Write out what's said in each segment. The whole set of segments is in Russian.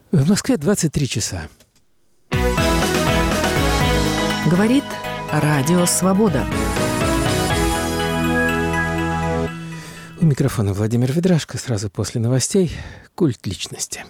В Москве 23 часа. Говорит Радио Свобода. У микрофона Владимир Ведрашко. Сразу после новостей «Культ личности».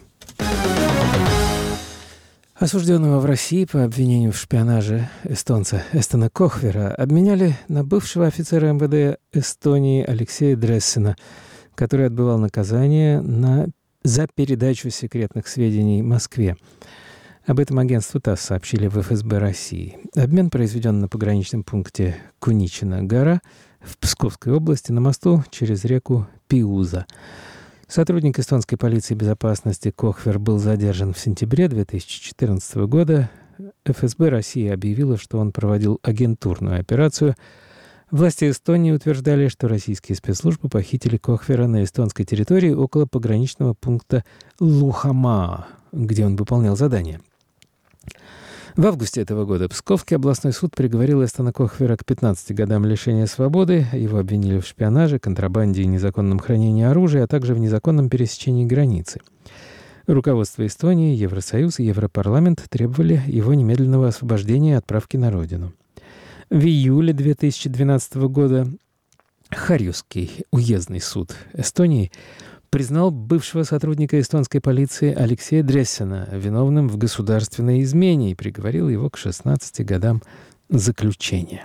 Осужденного в России по обвинению в шпионаже эстонца Эстона Кохвера обменяли на бывшего офицера МВД Эстонии Алексея Дрессена, который отбывал наказание за передачу секретных сведений Москве. Об этом агентству ТАСС сообщили в ФСБ России. Обмен произведен на пограничном пункте Куничина-гора в Псковской области на мосту через реку Пиуза. Сотрудник эстонской полиции безопасности Кохвер был задержан в сентябре 2014 года. ФСБ России объявила, что он проводил агентурную операцию. Власти Эстонии утверждали, что российские спецслужбы похитили Кохвера на эстонской территории около пограничного пункта Лухамаа, где он выполнял задание. В августе этого года Псковский областной суд приговорил Эстона Кохвера к 15 годам лишения свободы. Его обвинили в шпионаже, контрабанде и незаконном хранении оружия, а также в незаконном пересечении границы. Руководство Эстонии, Евросоюз и Европарламент требовали его немедленного освобождения и отправки на родину. В июле 2012 года Харьюский уездный суд Эстонии признал бывшего сотрудника эстонской полиции Алексея Дрессена виновным в государственной измене и приговорил его к 16 годам заключения.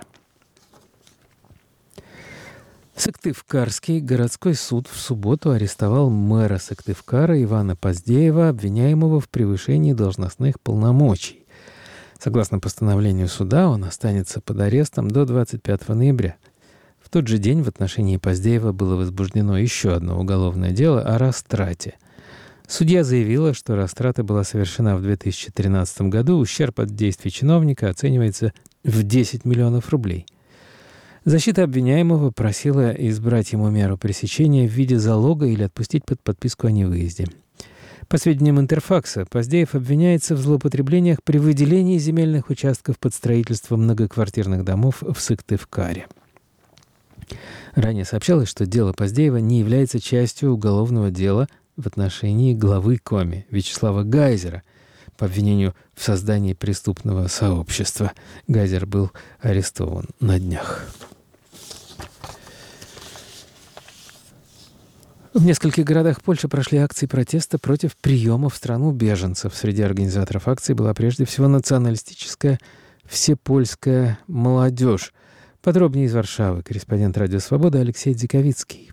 Сыктывкарский городской суд в субботу арестовал мэра Сыктывкара Ивана Поздеева, обвиняемого в превышении должностных полномочий. Согласно постановлению суда, он останется под арестом до 25 ноября. В тот же день в отношении Поздеева было возбуждено еще одно уголовное дело о растрате. Судья заявила, что растрата была совершена в 2013 году, ущерб от действий чиновника оценивается в 10 миллионов рублей. Защита обвиняемого просила избрать ему меру пресечения в виде залога или отпустить под подписку о невыезде. По сведениям Интерфакса, Поздеев обвиняется в злоупотреблениях при выделении земельных участков под строительство многоквартирных домов в Сыктывкаре. Ранее сообщалось, что дело Поздеева не является частью уголовного дела в отношении главы Коми Вячеслава Гайзера по обвинению в создании преступного сообщества. Гайзер был арестован на днях. В нескольких городах Польши прошли акции протеста против приема в страну беженцев. Среди организаторов акции была прежде всего националистическая всепольская молодежь. Подробнее из Варшавы корреспондент Радио Свобода Алексей Дзиковицкий.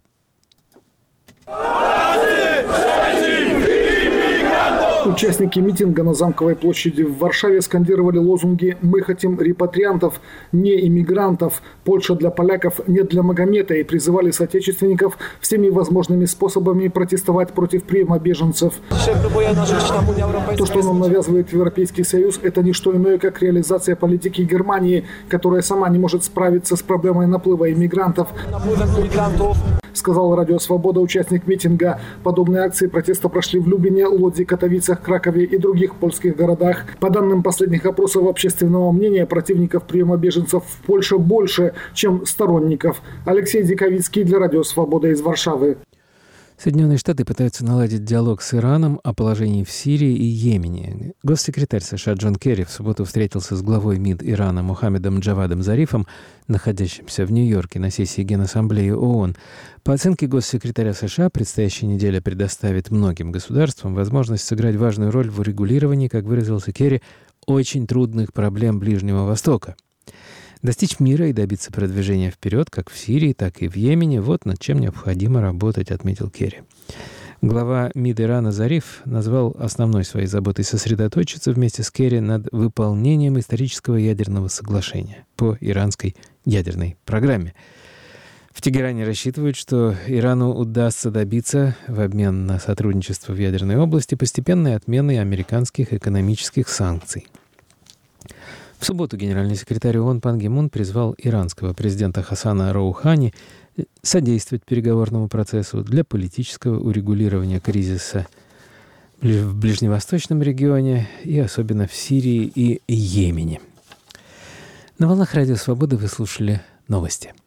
Участники митинга на Замковой площади в Варшаве скандировали лозунги «Мы хотим репатриантов, не иммигрантов», «Польша для поляков, не для Магомета» и призывали соотечественников всеми возможными способами протестовать против приема беженцев. То, что нам навязывает Европейский Союз, это не что иное, как реализация политики Германии, которая сама не может справиться с проблемой наплыва иммигрантов, сказал Радио Свобода участник митинга. Подобные акции протеста прошли в Люблине, Лодзи, Катовицах, Кракове и других польских городах. По данным последних опросов общественного мнения, противников приема беженцев в Польше больше, чем сторонников. Алексей Дзиковицкий для Радио Свобода из Варшавы. Соединенные Штаты пытаются наладить диалог с Ираном о положении в Сирии и Йемене. Госсекретарь США Джон Керри в субботу встретился с главой МИД Ирана Мохаммедом Джавадом Зарифом, находящимся в Нью-Йорке на сессии Генассамблеи ООН. По оценке госсекретаря США, предстоящая неделя предоставит многим государствам возможность сыграть важную роль в урегулировании, как выразился Керри, очень трудных проблем Ближнего Востока. Достичь мира и добиться продвижения вперед, как в Сирии, так и в Йемене, вот над чем необходимо работать, отметил Керри. Глава МИД Ирана Зариф назвал основной своей заботой сосредоточиться вместе с Керри над выполнением исторического ядерного соглашения по иранской ядерной программе. В Тегеране рассчитывают, что Ирану удастся добиться, в обмен на сотрудничество в ядерной области, постепенной отмены американских экономических санкций. В субботу генеральный секретарь ООН Пан Ги Мун призвал иранского президента Хасана Роухани содействовать переговорному процессу для политического урегулирования кризиса в ближневосточном регионе и особенно в Сирии и Йемене. На волнах Радио Свободы вы слушали новости.